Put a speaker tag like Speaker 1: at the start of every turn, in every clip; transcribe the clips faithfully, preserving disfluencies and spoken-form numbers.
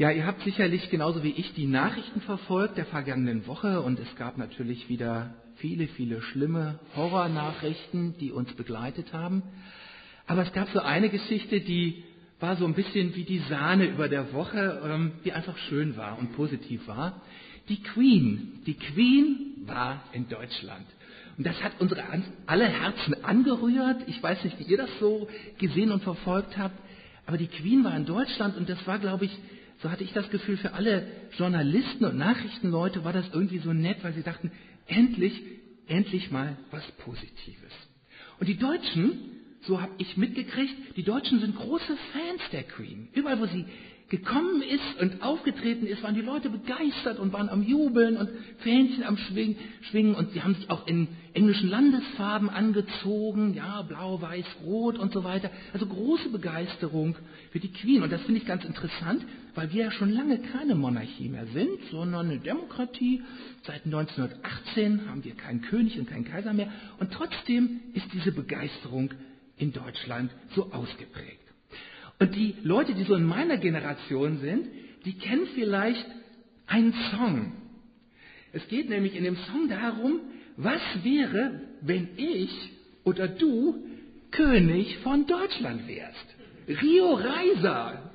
Speaker 1: Ja, ihr habt sicherlich genauso wie ich die Nachrichten verfolgt der vergangenen Woche und es gab natürlich wieder viele, viele schlimme Horrornachrichten, die uns begleitet haben. Aber es gab so eine Geschichte, die war so ein bisschen wie die Sahne über der Woche, die einfach schön war und positiv war. Die Queen, die Queen war in Deutschland. Und das hat unsere alle Herzen angerührt. Ich weiß nicht, wie ihr das so gesehen und verfolgt habt, aber die Queen war in Deutschland und das war, glaube ich, so hatte ich das Gefühl, für alle Journalisten und Nachrichtenleute war das irgendwie so nett, weil sie dachten, endlich, endlich mal was Positives. Und die Deutschen, so habe ich mitgekriegt, die Deutschen sind große Fans der Queen. Überall, wo sie gekommen ist und aufgetreten ist, waren die Leute begeistert und waren am Jubeln und Fähnchen am Schwingen und sie haben sich auch in englischen Landesfarben angezogen, ja, blau, weiß, rot und so weiter. Also große Begeisterung für die Queen und das finde ich ganz interessant, weil wir ja schon lange keine Monarchie mehr sind, sondern eine Demokratie. Seit neunzehnhundertachtzehn haben wir keinen König und keinen Kaiser mehr und trotzdem ist diese Begeisterung in Deutschland so ausgeprägt. Und die Leute, die so in meiner Generation sind, die kennen vielleicht einen Song. Es geht nämlich in dem Song darum, was wäre, wenn ich oder du König von Deutschland wärst. Rio Reiser.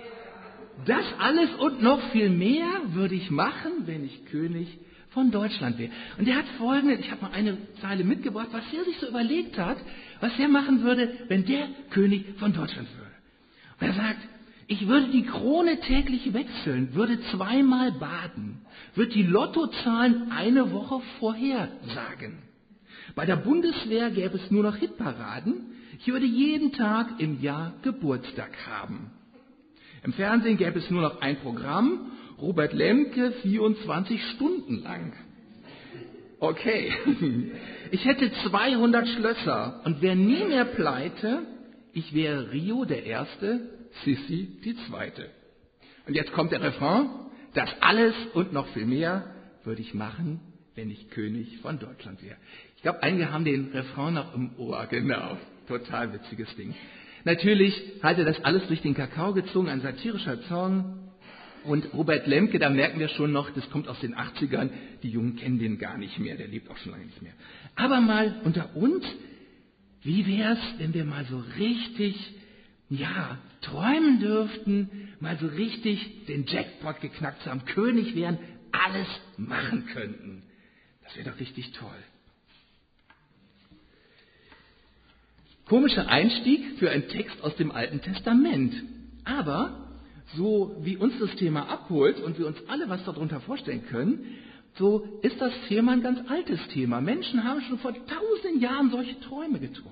Speaker 1: Das alles und noch viel mehr würde ich machen, wenn ich König von Deutschland wäre. Und er hat folgendes, ich habe mal eine Zeile mitgebracht, was er sich so überlegt hat, was er machen würde, wenn der König von Deutschland würde. Er sagt, ich würde die Krone täglich wechseln, würde zweimal baden, würde die Lottozahlen eine Woche vorhersagen. Bei der Bundeswehr gäbe es nur noch Hitparaden. Ich würde jeden Tag im Jahr Geburtstag haben. Im Fernsehen gäbe es nur noch ein Programm, Robert Lemke, vierundzwanzig Stunden lang. Okay, ich hätte zweihundert Schlösser und wäre nie mehr pleite. Ich wäre Rio der Erste, Sissi die Zweite. Und jetzt kommt der Refrain. Das alles und noch viel mehr würde ich machen, wenn ich König von Deutschland wäre. Ich glaube, einige haben den Refrain noch im Ohr. Genau, total witziges Ding. Natürlich hat er das alles durch den Kakao gezogen, ein satirischer Song. Und Robert Lemke, da merken wir schon noch, das kommt aus den achtzigern. Die Jungen kennen den gar nicht mehr, der lebt auch schon lange nicht mehr. Aber mal unter uns, wie wäre es, wenn wir mal so richtig, ja, träumen dürften, mal so richtig den Jackpot geknackt haben, König wären, alles machen könnten. Das wäre doch richtig toll. Komischer Einstieg für einen Text aus dem Alten Testament. Aber so wie uns das Thema abholt und wir uns alle was darunter vorstellen können, so ist das Thema ein ganz altes Thema. Menschen haben schon vor tausend Jahren solche Träume geträumt.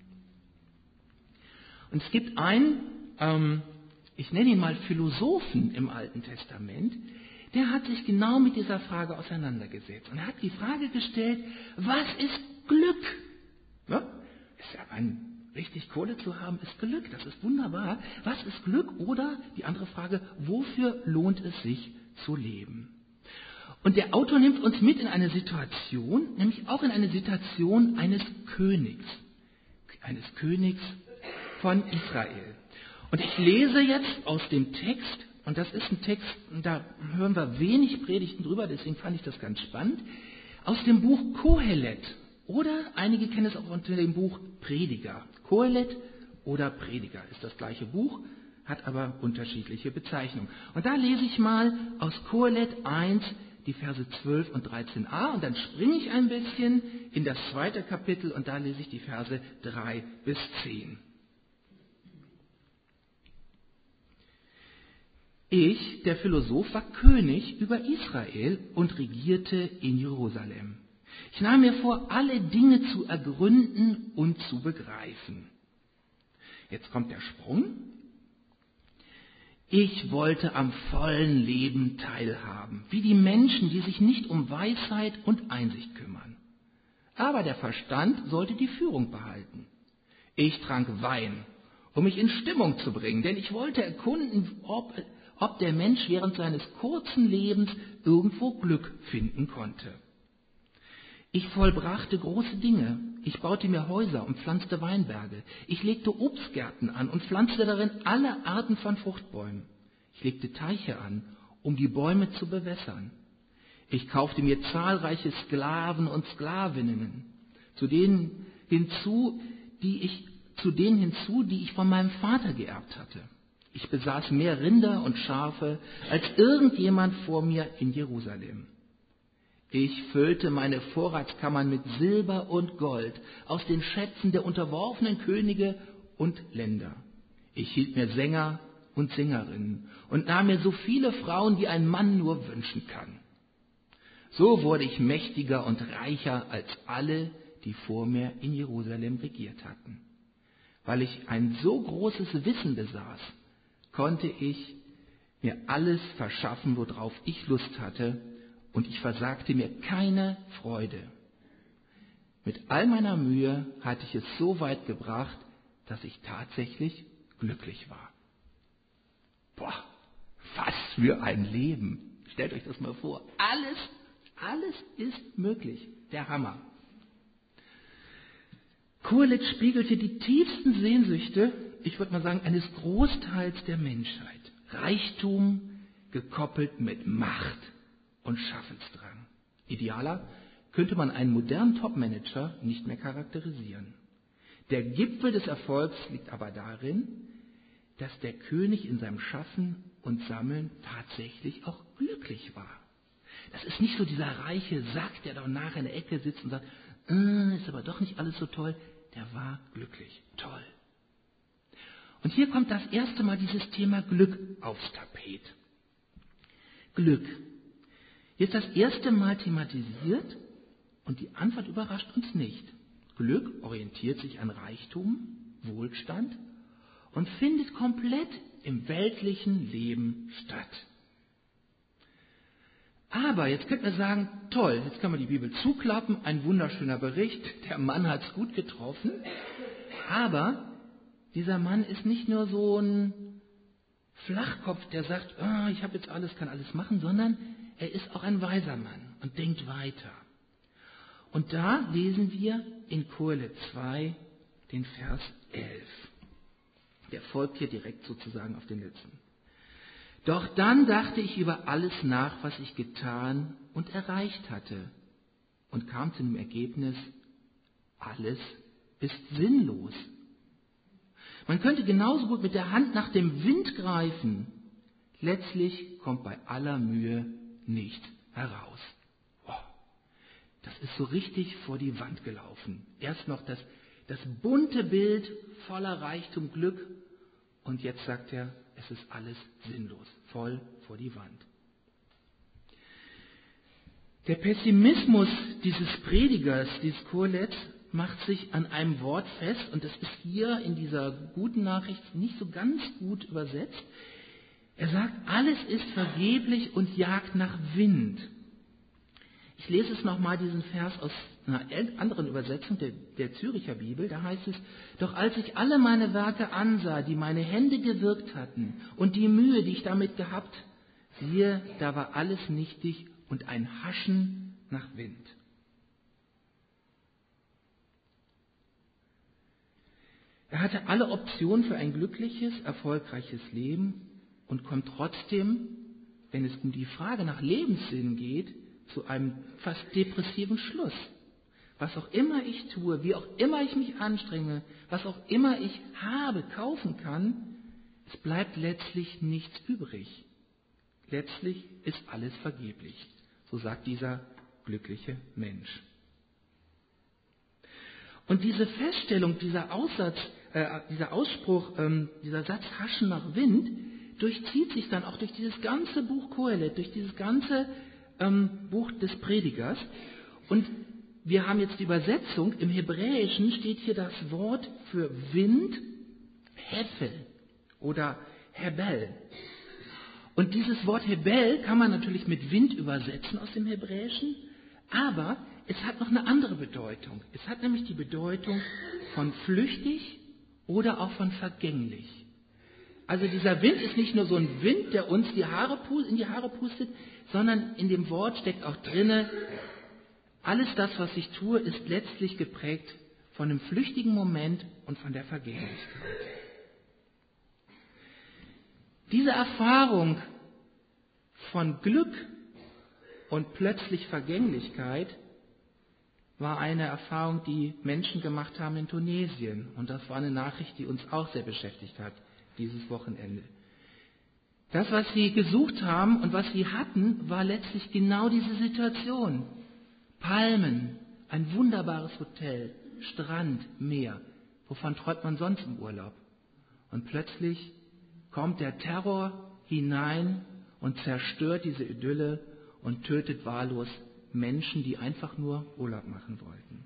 Speaker 1: Und es gibt einen, ähm, ich nenne ihn mal Philosophen im Alten Testament, der hat sich genau mit dieser Frage auseinandergesetzt. Und er hat die Frage gestellt, was ist Glück? Ja? Ist ja ein, richtig Kohle zu haben, ist Glück, das ist wunderbar. Was ist Glück? Oder die andere Frage, wofür lohnt es sich zu leben? Und der Autor nimmt uns mit in eine Situation, nämlich auch in eine Situation eines Königs, eines Königs von Israel. Und ich lese jetzt aus dem Text, und das ist ein Text, da hören wir wenig Predigten drüber, deswegen fand ich das ganz spannend, aus dem Buch Kohelet, oder einige kennen es auch unter dem Buch Prediger. Kohelet oder Prediger ist das gleiche Buch, hat aber unterschiedliche Bezeichnungen. Und da lese ich mal aus Kohelet eins, die Verse zwölf und dreizehn a, und dann springe ich ein bisschen in das zweite Kapitel und da lese ich die Verse drei bis zehn. Ich, der Philosoph, war König über Israel und regierte in Jerusalem. Ich nahm mir vor, alle Dinge zu ergründen und zu begreifen. Jetzt kommt der Sprung. Ich wollte am vollen Leben teilhaben, wie die Menschen, die sich nicht um Weisheit und Einsicht kümmern. Aber der Verstand sollte die Führung behalten. Ich trank Wein, um mich in Stimmung zu bringen, denn ich wollte erkunden, ob, ob der Mensch während seines kurzen Lebens irgendwo Glück finden konnte. Ich vollbrachte große Dinge. Ich baute mir Häuser und pflanzte Weinberge. Ich legte Obstgärten an und pflanzte darin alle Arten von Fruchtbäumen. Ich legte Teiche an, um die Bäume zu bewässern. Ich kaufte mir zahlreiche Sklaven und Sklavinnen, zu denen hinzu, die ich, zu denen hinzu, die ich von meinem Vater geerbt hatte. Ich besaß mehr Rinder und Schafe als irgendjemand vor mir in Jerusalem. Ich füllte meine Vorratskammern mit Silber und Gold aus den Schätzen der unterworfenen Könige und Länder. Ich hielt mir Sänger und Sängerinnen und nahm mir so viele Frauen, wie ein Mann nur wünschen kann. So wurde ich mächtiger und reicher als alle, die vor mir in Jerusalem regiert hatten. Weil ich ein so großes Wissen besaß, konnte ich mir alles verschaffen, worauf ich Lust hatte, und ich versagte mir keine Freude. Mit all meiner Mühe hatte ich es so weit gebracht, dass ich tatsächlich glücklich war. Boah, was für ein Leben. Stellt euch das mal vor. Alles, alles ist möglich. Der Hammer. Kohelet spiegelte die tiefsten Sehnsüchte, ich würde mal sagen, eines Großteils der Menschheit. Reichtum gekoppelt mit Macht und Schaffensdrang. Idealer könnte man einen modernen Topmanager nicht mehr charakterisieren. Der Gipfel des Erfolgs liegt aber darin, dass der König in seinem Schaffen und Sammeln tatsächlich auch glücklich war. Das ist nicht so dieser reiche Sack, der danach in der Ecke sitzt und sagt, äh, ist aber doch nicht alles so toll. Der war glücklich. Toll. Und hier kommt das erste Mal dieses Thema Glück aufs Tapet. Glück. Hier ist das erste Mal thematisiert und die Antwort überrascht uns nicht. Glück orientiert sich an Reichtum, Wohlstand und findet komplett im weltlichen Leben statt. Aber jetzt könnte man sagen, toll, jetzt kann man die Bibel zuklappen, ein wunderschöner Bericht, der Mann hat es gut getroffen. Aber dieser Mann ist nicht nur so ein Flachkopf, der sagt, oh, ich habe jetzt alles, kann alles machen, sondern er ist auch ein weiser Mann und denkt weiter. Und da lesen wir in Kohelet zwei den Vers elf. Der folgt hier direkt sozusagen auf den letzten. Doch dann dachte ich über alles nach, was ich getan und erreicht hatte, und kam zu dem Ergebnis, alles ist sinnlos. Man könnte genauso gut mit der Hand nach dem Wind greifen. Letztlich kommt bei aller Mühe nichts heraus. Oh, das ist so richtig vor die Wand gelaufen. Erst noch das, das bunte Bild voller Reichtum, Glück, und jetzt sagt er, es ist alles sinnlos, voll vor die Wand. Der Pessimismus dieses Predigers, dieses Kohelet, macht sich an einem Wort fest, und das ist hier in dieser guten Nachricht nicht so ganz gut übersetzt. Er sagt, alles ist vergeblich und jagt nach Wind. Ich lese es nochmal, diesen Vers aus einer anderen Übersetzung der, der Züricher Bibel. Da heißt es, doch als ich alle meine Werke ansah, die meine Hände gewirkt hatten, und die Mühe, die ich damit gehabt, siehe, da war alles nichtig und ein Haschen nach Wind. Er hatte alle Optionen für ein glückliches, erfolgreiches Leben und kommt trotzdem, wenn es um die Frage nach Lebenssinn geht, zu einem fast depressiven Schluss. Was auch immer ich tue, wie auch immer ich mich anstrenge, was auch immer ich habe, kaufen kann, es bleibt letztlich nichts übrig. Letztlich ist alles vergeblich. So sagt dieser glückliche Mensch. Und diese Feststellung, dieser Aussatz, äh, dieser Ausspruch, ähm, dieser Satz Haschen nach Wind, durchzieht sich dann auch durch dieses ganze Buch Kohelet, durch dieses ganze ähm, Buch des Predigers. Und wir haben jetzt die Übersetzung, im Hebräischen steht hier das Wort für Wind, Hefel oder Hebel. Und dieses Wort Hebel kann man natürlich mit Wind übersetzen aus dem Hebräischen, aber es hat noch eine andere Bedeutung. Es hat nämlich die Bedeutung von flüchtig oder auch von vergänglich. Also dieser Wind ist nicht nur so ein Wind, der uns die Haare in die Haare pustet, sondern in dem Wort steckt auch drinne, alles das, was ich tue, ist letztlich geprägt von einem flüchtigen Moment und von der Vergänglichkeit. Diese Erfahrung von Glück und plötzlich Vergänglichkeit war eine Erfahrung, die Menschen gemacht haben in Tunesien. Und das war eine Nachricht, die uns auch sehr beschäftigt hat, dieses Wochenende. Das, was sie gesucht haben und was sie hatten, war letztlich genau diese Situation. Palmen, ein wunderbares Hotel, Strand, Meer. Wovon träumt man sonst im Urlaub? Und plötzlich kommt der Terror hinein und zerstört diese Idylle und tötet wahllos Menschen, die einfach nur Urlaub machen wollten.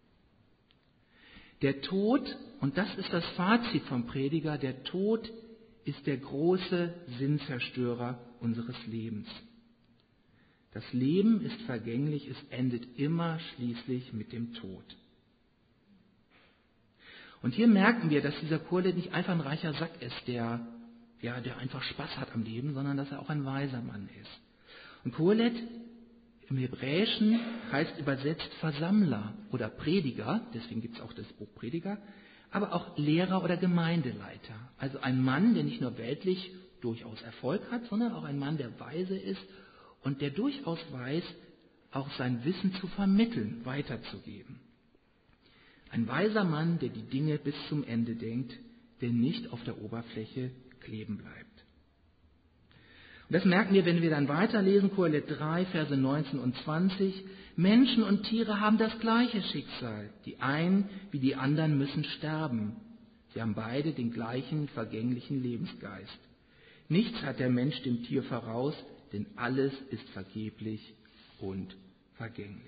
Speaker 1: Der Tod, und das ist das Fazit vom Prediger, der Tod ist der große Sinnzerstörer unseres Lebens. Das Leben ist vergänglich, es endet immer schließlich mit dem Tod. Und hier merken wir, dass dieser Kohelet nicht einfach ein reicher Sack ist, der, ja, der einfach Spaß hat am Leben, sondern dass er auch ein weiser Mann ist. Und Kohelet im Hebräischen heißt übersetzt Versammler oder Prediger, deswegen gibt es auch das Buch Prediger, aber auch Lehrer oder Gemeindeleiter. Also ein Mann, der nicht nur weltlich durchaus Erfolg hat, sondern auch ein Mann, der weise ist und der durchaus weiß, auch sein Wissen zu vermitteln, weiterzugeben. Ein weiser Mann, der die Dinge bis zum Ende denkt, der nicht auf der Oberfläche kleben bleibt. Und das merken wir, wenn wir dann weiterlesen, Kohelet drei, Verse neunzehn und zwanzig. Menschen und Tiere haben das gleiche Schicksal. Die einen wie die anderen müssen sterben. Sie haben beide den gleichen vergänglichen Lebensgeist. Nichts hat der Mensch dem Tier voraus, denn alles ist vergeblich und vergänglich.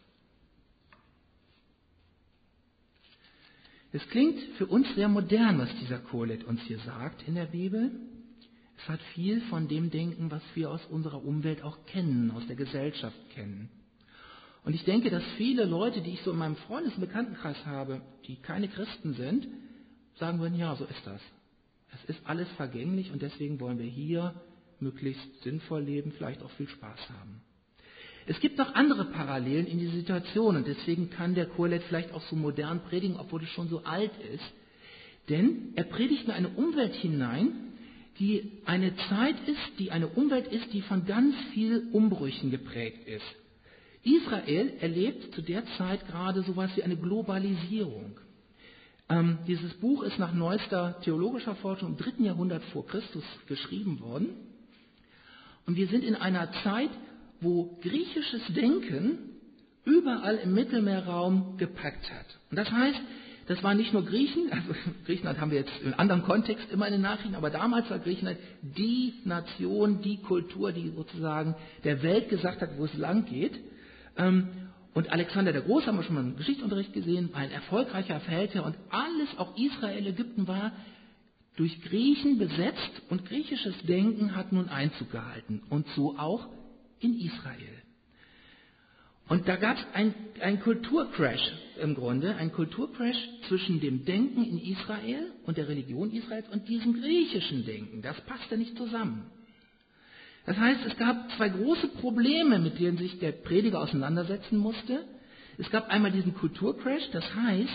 Speaker 1: Es klingt für uns sehr modern, was dieser Kohelet uns hier sagt in der Bibel. Es hat viel von dem Denken, was wir aus unserer Umwelt auch kennen, aus der Gesellschaft kennen. Und ich denke, dass viele Leute, die ich so in meinem Freundes- und Bekanntenkreis habe, die keine Christen sind, sagen würden, ja, so ist das. Es ist alles vergänglich und deswegen wollen wir hier möglichst sinnvoll leben, vielleicht auch viel Spaß haben. Es gibt noch andere Parallelen in dieser Situation und deswegen kann der Kohelet vielleicht auch so modern predigen, obwohl es schon so alt ist. Denn er predigt in eine Umwelt hinein, die eine Zeit ist, die eine Umwelt ist, die von ganz viel Umbrüchen geprägt ist. Israel erlebt zu der Zeit gerade sowas wie eine Globalisierung. Ähm, dieses Buch ist nach neuester theologischer Forschung im dritten Jahrhundert vor Christus geschrieben worden. Und wir sind in einer Zeit, wo griechisches Denken überall im Mittelmeerraum gepackt hat. Und das heißt, das waren nicht nur Griechen, also Griechenland haben wir jetzt in einem anderen Kontext immer in den Nachrichten, aber damals war Griechenland die Nation, die Kultur, die sozusagen der Welt gesagt hat, wo es lang geht. Und Alexander der Große, haben wir schon mal im Geschichtsunterricht gesehen, war ein erfolgreicher Feldherr und alles, auch Israel, Ägypten, war durch Griechen besetzt und griechisches Denken hat nun Einzug gehalten und so auch in Israel. Und da gab es ein, ein Kulturcrash im Grunde, ein Kulturcrash zwischen dem Denken in Israel und der Religion Israels und diesem griechischen Denken. Das passte nicht zusammen. Das heißt, es gab zwei große Probleme, mit denen sich der Prediger auseinandersetzen musste. Es gab einmal diesen Kulturcrash, das heißt,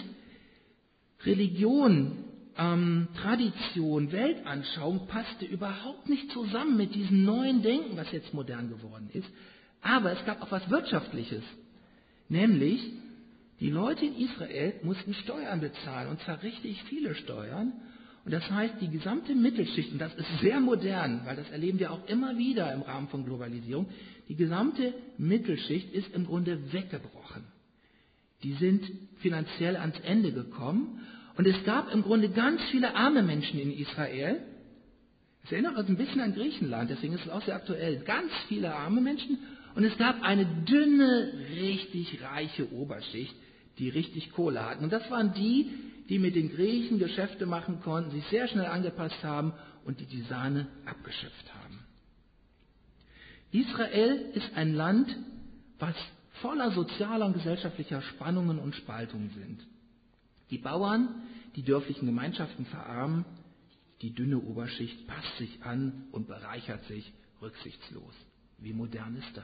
Speaker 1: Religion, ähm, Tradition, Weltanschauung passte überhaupt nicht zusammen mit diesem neuen Denken, was jetzt modern geworden ist. Aber es gab auch was Wirtschaftliches, nämlich die Leute in Israel mussten Steuern bezahlen, und zwar richtig viele Steuern. Und das heißt, die gesamte Mittelschicht, und das ist sehr modern, weil das erleben wir auch immer wieder im Rahmen von Globalisierung, die gesamte Mittelschicht ist im Grunde weggebrochen. Die sind finanziell ans Ende gekommen und es gab im Grunde ganz viele arme Menschen in Israel. Es erinnert uns ein bisschen an Griechenland, deswegen ist es auch sehr aktuell. Ganz viele arme Menschen und es gab eine dünne, richtig reiche Oberschicht, die richtig Kohle hatten. Und das waren die, die mit den Griechen Geschäfte machen konnten, sich sehr schnell angepasst haben und die die Sahne abgeschöpft haben. Israel ist ein Land, was voller sozialer und gesellschaftlicher Spannungen und Spaltungen sind. Die Bauern, die dörflichen Gemeinschaften verarmen, die dünne Oberschicht passt sich an und bereichert sich rücksichtslos. Wie modern ist das?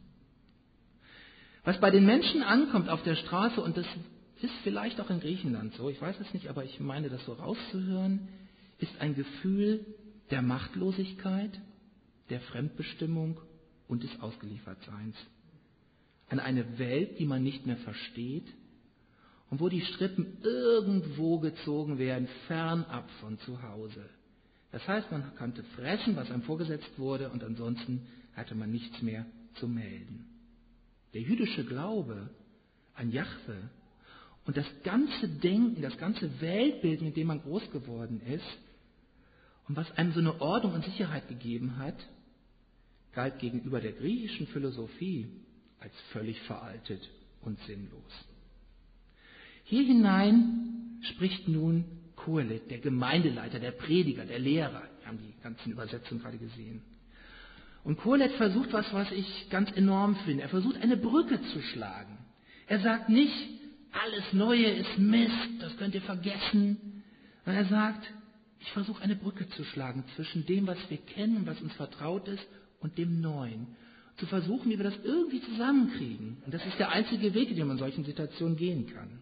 Speaker 1: Was bei den Menschen ankommt auf der Straße, und das ist vielleicht auch in Griechenland so, ich weiß es nicht, aber ich meine das so rauszuhören, ist ein Gefühl der Machtlosigkeit, der Fremdbestimmung und des Ausgeliefertseins. An eine Welt, die man nicht mehr versteht und wo die Strippen irgendwo gezogen werden, fernab von zu Hause. Das heißt, man konnte fressen, was einem vorgesetzt wurde, und ansonsten hatte man nichts mehr zu melden. Der jüdische Glaube an Jahwe und das ganze Denken, das ganze Weltbild, mit dem man groß geworden ist und was einem so eine Ordnung und Sicherheit gegeben hat, galt gegenüber der griechischen Philosophie als völlig veraltet und sinnlos. Hier hinein spricht nun Kohelet, der Gemeindeleiter, der Prediger, der Lehrer. Wir haben die ganzen Übersetzungen gerade gesehen. Und Kohelet versucht was, was ich ganz enorm finde. Er versucht, eine Brücke zu schlagen. Er sagt nicht, alles Neue ist Mist, das könnt ihr vergessen. Sondern er sagt, ich versuche eine Brücke zu schlagen zwischen dem, was wir kennen, was uns vertraut ist, und dem Neuen. Zu versuchen, wie wir das irgendwie zusammenkriegen. Und das ist der einzige Weg, in dem man in solchen Situationen gehen kann.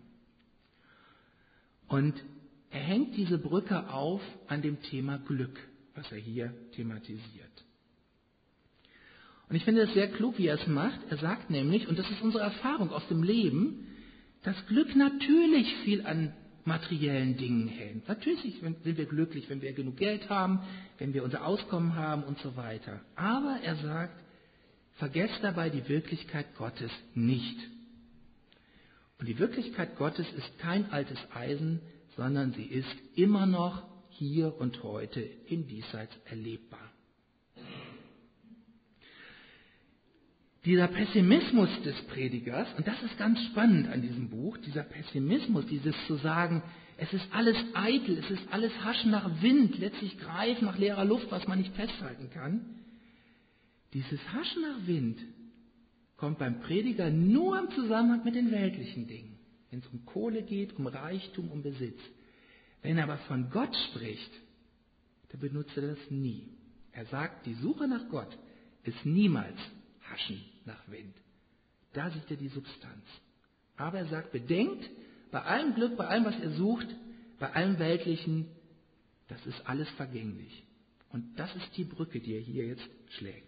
Speaker 1: Und er hängt diese Brücke auf an dem Thema Glück, was er hier thematisiert. Und ich finde es sehr klug, wie er es macht. Er sagt nämlich, und das ist unsere Erfahrung aus dem Leben, dass Glück natürlich viel an materiellen Dingen hängt. Natürlich sind wir glücklich, wenn wir genug Geld haben, wenn wir unser Auskommen haben und so weiter. Aber er sagt, vergesst dabei die Wirklichkeit Gottes nicht. Und die Wirklichkeit Gottes ist kein altes Eisen, sondern sie ist immer noch hier und heute im Diesseits erlebbar. Dieser Pessimismus des Predigers, und das ist ganz spannend an diesem Buch, dieser Pessimismus, dieses zu sagen, es ist alles eitel, es ist alles Haschen nach Wind, letztlich greifen nach leerer Luft, was man nicht festhalten kann. Dieses Haschen nach Wind kommt beim Prediger nur im Zusammenhang mit den weltlichen Dingen, wenn es um Kohle geht, um Reichtum, um Besitz. Wenn er aber von Gott spricht, dann benutzt er das nie. Er sagt, die Suche nach Gott ist niemals Haschen nach Wind. Da sieht er die Substanz. Aber er sagt, bedenkt, bei allem Glück, bei allem, was ihr sucht, bei allem Weltlichen, das ist alles vergänglich. Und das ist die Brücke, die er hier jetzt schlägt.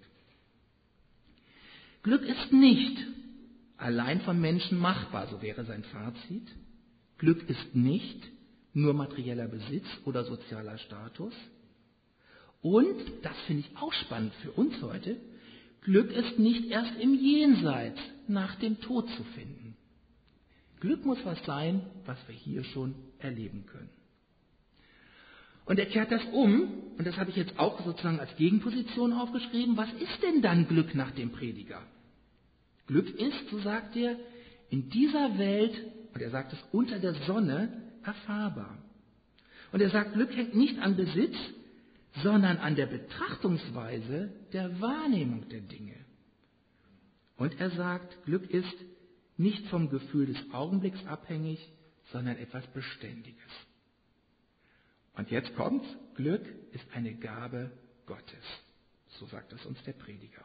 Speaker 1: Glück ist nicht allein vom Menschen machbar, so wäre sein Fazit. Glück ist nicht nur materieller Besitz oder sozialer Status. Und, das finde ich auch spannend für uns heute, Glück ist nicht erst im Jenseits nach dem Tod zu finden. Glück muss was sein, was wir hier schon erleben können. Und er kehrt das um, und das habe ich jetzt auch sozusagen als Gegenposition aufgeschrieben. Was ist denn dann Glück nach dem Prediger? Glück ist, so sagt er, in dieser Welt, und er sagt es unter der Sonne, erfahrbar. Und er sagt, Glück hängt nicht an Besitz, sondern an der Betrachtungsweise der Wahrnehmung der Dinge. Und er sagt, Glück ist nicht vom Gefühl des Augenblicks abhängig, sondern etwas Beständiges. Und jetzt kommt's, Glück ist eine Gabe Gottes. So sagt es uns der Prediger.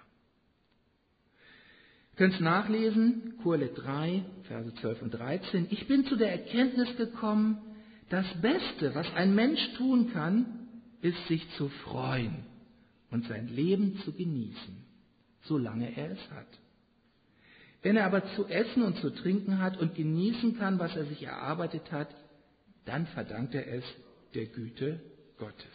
Speaker 1: Ihr könnt es nachlesen, Kohelet drei, Verse zwölf und dreizehn. Ich bin zu der Erkenntnis gekommen, das Beste, was ein Mensch tun kann, ist sich zu freuen und sein Leben zu genießen, solange er es hat. Wenn er aber zu essen und zu trinken hat und genießen kann, was er sich erarbeitet hat, dann verdankt er es der Güte Gottes.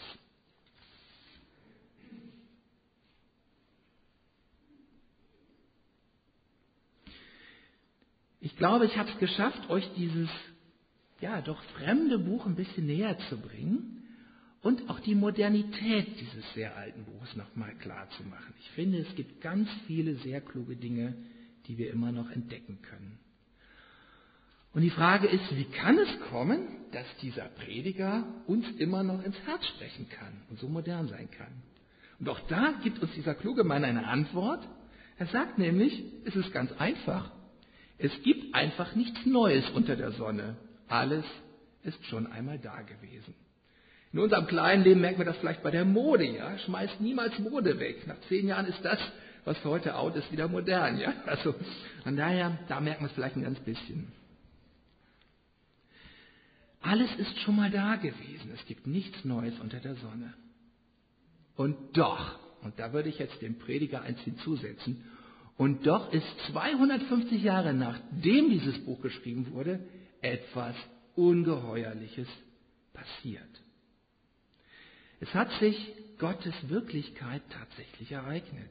Speaker 1: Ich glaube, ich habe es geschafft, euch dieses ja doch fremde Buch ein bisschen näher zu bringen und auch die Modernität dieses sehr alten Buches nochmal klar zu machen. Ich finde, es gibt ganz viele sehr kluge Dinge, die wir immer noch entdecken können. Und die Frage ist, wie kann es kommen, dass dieser Prediger uns immer noch ins Herz sprechen kann und so modern sein kann? Und auch da gibt uns dieser kluge Mann eine Antwort. Er sagt nämlich, es ist ganz einfach. Es gibt einfach nichts Neues unter der Sonne. Alles ist schon einmal da gewesen. In unserem kleinen Leben merken wir das vielleicht bei der Mode, ja. Schmeißt niemals Mode weg. Nach zehn Jahren ist das, was für heute out ist, wieder modern, ja. Also, von daher, da merken wir es vielleicht ein ganz bisschen. Alles ist schon mal da gewesen. Es gibt nichts Neues unter der Sonne. Und doch, und da würde ich jetzt dem Prediger eins hinzusetzen, und doch ist zweihundertfünfzig Jahre nachdem dieses Buch geschrieben wurde, etwas Ungeheuerliches passiert. Es hat sich Gottes Wirklichkeit tatsächlich ereignet.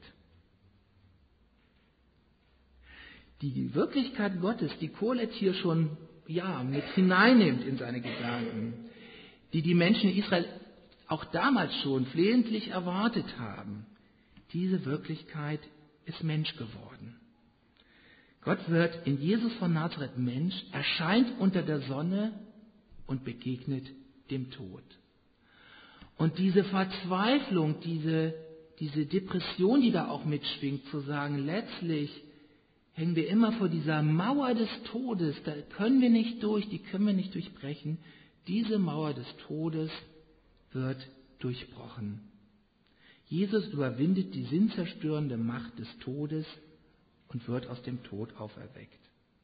Speaker 1: Die Wirklichkeit Gottes, die Kohelet hier schon ja, mit hineinnimmt in seine Gedanken, die die Menschen in Israel auch damals schon flehentlich erwartet haben, diese Wirklichkeit ist Mensch geworden. Gott wird in Jesus von Nazareth Mensch, erscheint unter der Sonne und begegnet dem Tod. Und diese Verzweiflung, diese, diese Depression, die da auch mitschwingt, zu sagen, letztlich hängen wir immer vor dieser Mauer des Todes, da können wir nicht durch, die können wir nicht durchbrechen. Diese Mauer des Todes wird durchbrochen. Jesus überwindet die sinnzerstörende Macht des Todes und wird aus dem Tod auferweckt.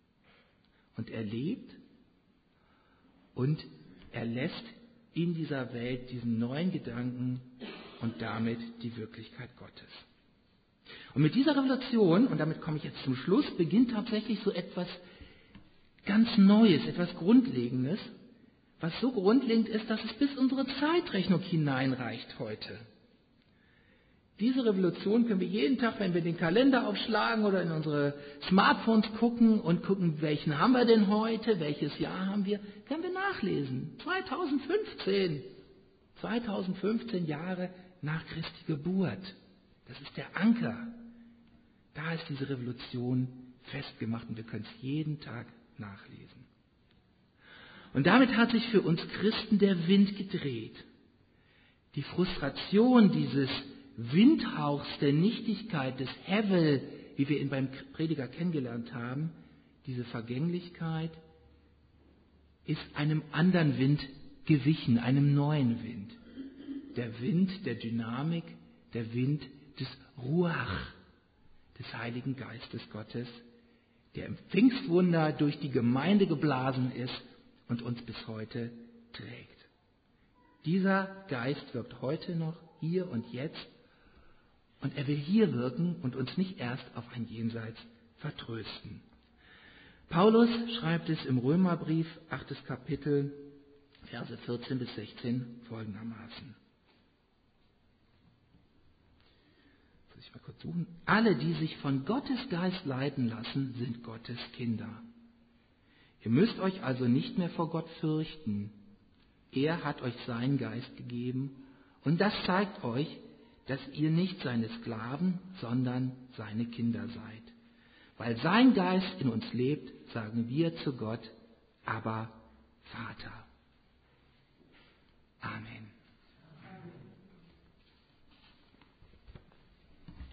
Speaker 1: Und er lebt und er lässt in dieser Welt diesen neuen Gedanken und damit die Wirklichkeit Gottes. Und mit dieser Revelation, und damit komme ich jetzt zum Schluss, beginnt tatsächlich so etwas ganz Neues, etwas Grundlegendes, was so grundlegend ist, dass es bis unsere Zeitrechnung hineinreicht heute. Diese Revolution können wir jeden Tag, wenn wir den Kalender aufschlagen oder in unsere Smartphones gucken und gucken, welchen haben wir denn heute, welches Jahr haben wir, können wir nachlesen. zweitausendfünfzehn, zweitausendfünfzehn Jahre nach Christi Geburt. Das ist der Anker. Da ist diese Revolution festgemacht und wir können es jeden Tag nachlesen. Und damit hat sich für uns Christen der Wind gedreht. Die Frustration dieses Windhauchs der Nichtigkeit, des Hevel, wie wir ihn beim Prediger kennengelernt haben, diese Vergänglichkeit, ist einem anderen Wind gewichen, einem neuen Wind. Der Wind der Dynamik, der Wind des Ruach, des Heiligen Geistes Gottes, der im Pfingstwunder durch die Gemeinde geblasen ist und uns bis heute trägt. Dieser Geist wirkt heute noch, hier und jetzt, und er will hier wirken und uns nicht erst auf ein Jenseits vertrösten. Paulus schreibt es im Römerbrief, achtes Kapitel, Verse vierzehn bis sechzehn folgendermaßen. Muss ich mal kurz suchen. Alle, die sich von Gottes Geist leiten lassen, sind Gottes Kinder. Ihr müsst euch also nicht mehr vor Gott fürchten. Er hat euch seinen Geist gegeben und das zeigt euch, dass ihr nicht seine Sklaven, sondern seine Kinder seid. Weil sein Geist in uns lebt, sagen wir zu Gott, aber Vater. Amen.